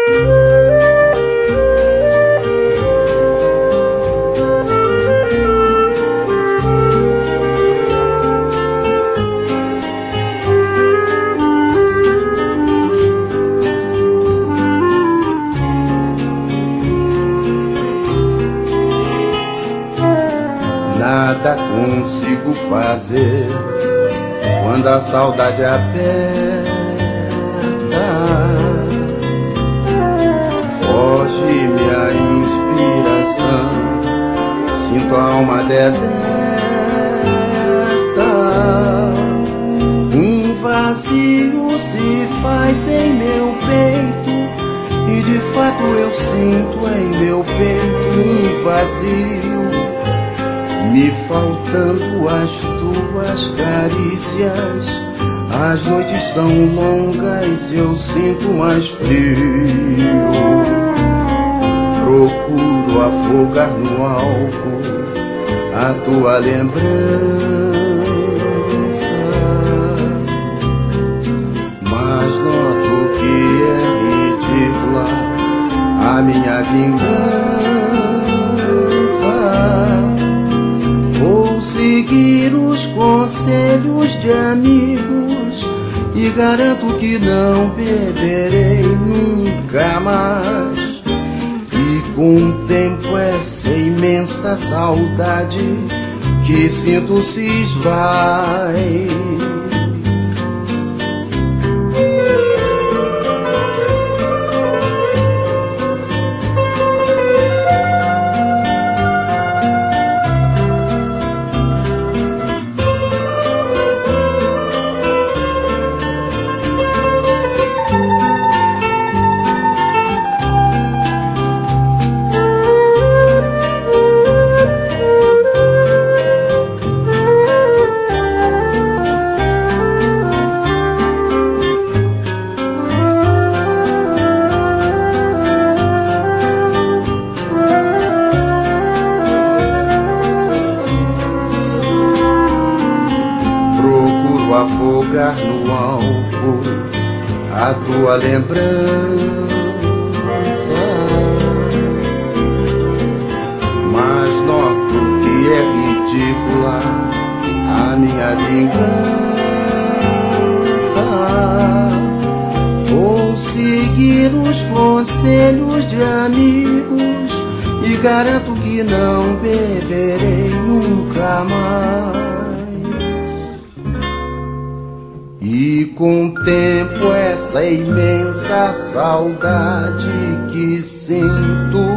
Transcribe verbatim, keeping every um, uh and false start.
Nada consigo fazer quando a saudade aperta. Foge minha inspiração, sinto a alma deserta. Um vazio se faz em meu peito, e de fato eu sinto em meu peito um vazio, me faltando as tuas carícias. As noites são longas e eu sinto mais frio. Procuro afogar no álcool a tua lembrança, mas noto que é ridícula a minha vingança. Vou seguir os conselhos de amigos e garanto que não beberei nunca mais. E com o tempo essa imensa saudade que sinto se esvai. Afogar no álcool a tua lembrança, mas noto que é ridícula a minha vingança. Vou seguir os conselhos de amigos e garanto que não beberei nunca mais. E com o tempo essa imensa saudade que sinto